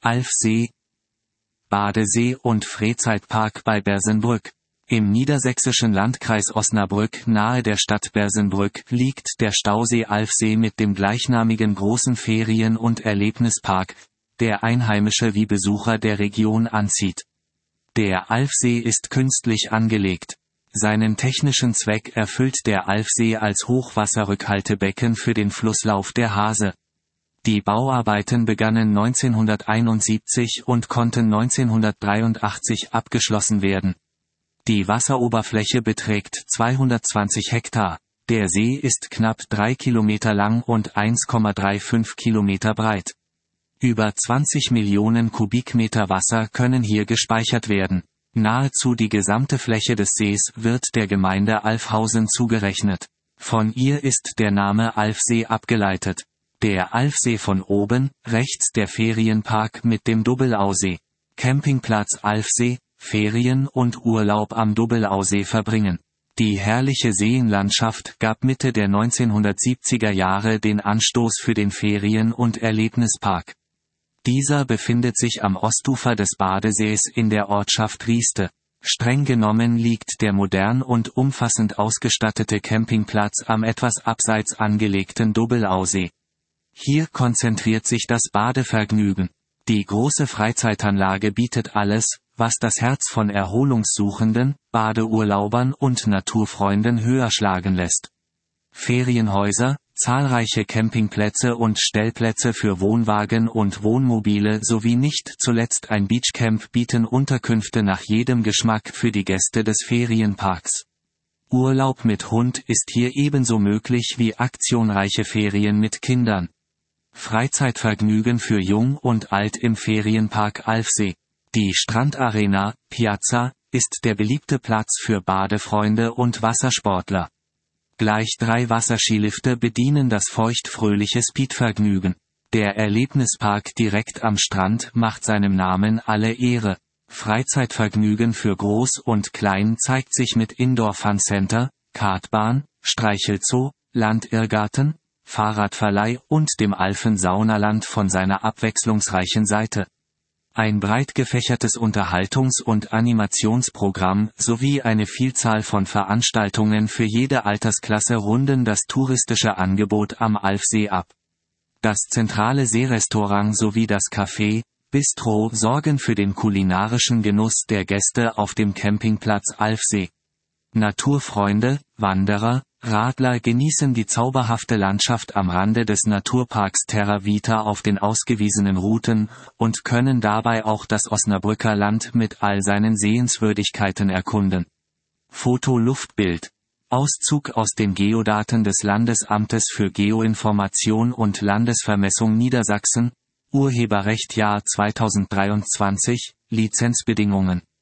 Alfsee, Badesee und Freizeitpark bei Bersenbrück. Im niedersächsischen Landkreis Osnabrück nahe der Stadt Bersenbrück liegt der Stausee Alfsee mit dem gleichnamigen großen Ferien- und Erlebnispark, der Einheimische wie Besucher der Region anzieht. Der Alfsee ist künstlich angelegt. Seinen technischen Zweck erfüllt der Alfsee als Hochwasserrückhaltebecken für den Flusslauf der Hase. Die Bauarbeiten begannen 1971 und konnten 1983 abgeschlossen werden. Die Wasseroberfläche beträgt 220 Hektar. Der See ist knapp 3 Kilometer lang und 1,35 Kilometer breit. Über 20 Millionen Kubikmeter Wasser können hier gespeichert werden. Nahezu die gesamte Fläche des Sees wird der Gemeinde Alfhausen zugerechnet. Von ihr ist der Name Alfsee abgeleitet. Der Alfsee von oben, rechts der Ferienpark mit dem Dubbelausee. Campingplatz Alfsee, Ferien und Urlaub am Dubbelausee verbringen. Die herrliche Seenlandschaft gab Mitte der 1970er Jahre den Anstoß für den Ferien- und Erlebnispark. Dieser befindet sich am Ostufer des Badesees in der Ortschaft Rieste. Streng genommen liegt der modern und umfassend ausgestattete Campingplatz am etwas abseits angelegten Dubbelausee. Hier konzentriert sich das Badevergnügen. Die große Freizeitanlage bietet alles, was das Herz von Erholungssuchenden, Badeurlaubern und Naturfreunden höher schlagen lässt. Ferienhäuser, zahlreiche Campingplätze und Stellplätze für Wohnwagen und Wohnmobile sowie nicht zuletzt ein Beachcamp bieten Unterkünfte nach jedem Geschmack für die Gäste des Ferienparks. Urlaub mit Hund ist hier ebenso möglich wie aktionreiche Ferien mit Kindern. Freizeitvergnügen für Jung und Alt im Ferienpark Alfsee. Die Strandarena, Piazza, ist der beliebte Platz für Badefreunde und Wassersportler. Gleich 3 Wasserskilifte bedienen das feuchtfröhliche Speedvergnügen. Der Erlebnispark direkt am Strand macht seinem Namen alle Ehre. Freizeitvergnügen für Groß und Klein zeigt sich mit Indoor Fun Center, Kartbahn, Streichelzoo, Landirrgarten, Fahrradverleih und dem Alfen-Saunaland von seiner abwechslungsreichen Seite. Ein breit gefächertes Unterhaltungs- und Animationsprogramm sowie eine Vielzahl von Veranstaltungen für jede Altersklasse runden das touristische Angebot am Alfsee ab. Das zentrale Seerestaurant sowie das Café, Bistro sorgen für den kulinarischen Genuss der Gäste auf dem Campingplatz Alfsee. Naturfreunde, Wanderer, Radler genießen die zauberhafte Landschaft am Rande des Naturparks Terra Vita auf den ausgewiesenen Routen und können dabei auch das Osnabrücker Land mit all seinen Sehenswürdigkeiten erkunden. Foto-Luftbild. Auszug aus den Geodaten des Landesamtes für Geoinformation und Landesvermessung Niedersachsen, Urheberrecht Jahr 2023, Lizenzbedingungen.